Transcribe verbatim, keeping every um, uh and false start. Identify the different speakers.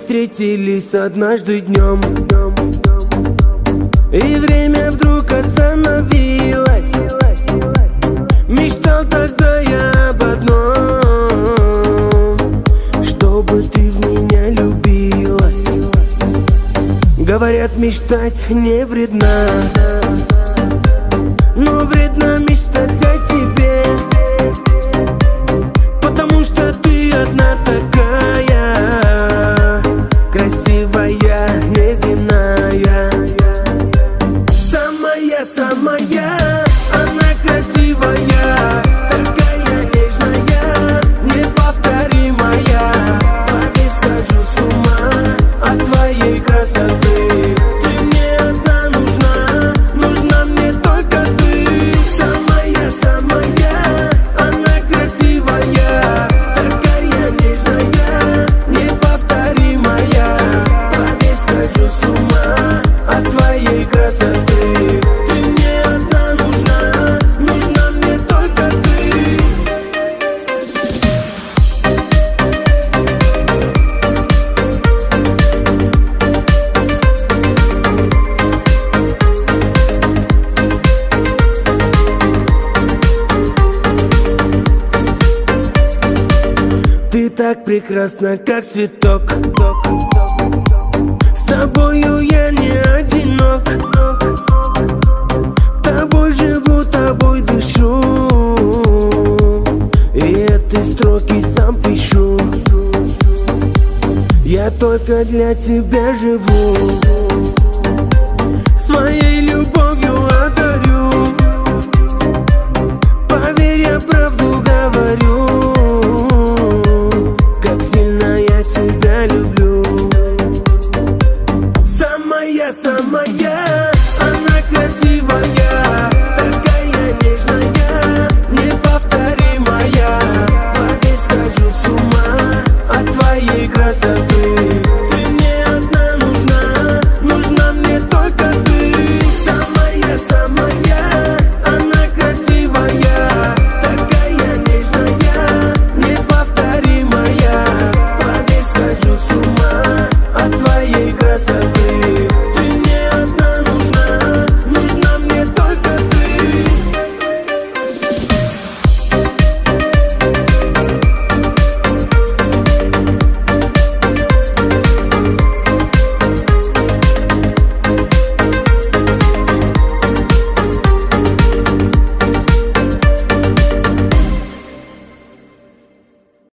Speaker 1: встретились однажды днем, и время вдруг остановилось. Мечтал тогда я об одном, чтобы ты в меня любилась. Говорят, мечтать не вредно, но вредно мечтать о тебе, потому что ты одна такая, красивая, неземная. Самая-самая, она красивая, такая нежная, неповторимая. Поверь, схожу с ума от твоей красоты. Ты мне одна нужна, нужна мне только ты. Самая-самая, она красивая, такая нежная, неповторимая. Поверь, схожу с ума от твоей красоты. Ты так прекрасна, как цветок. С тобою я не одинок. Тобой живу, тобой дышу, и эти строки сам пишу. Я только для тебя живу, своей любовью одарю. Поверь, я правду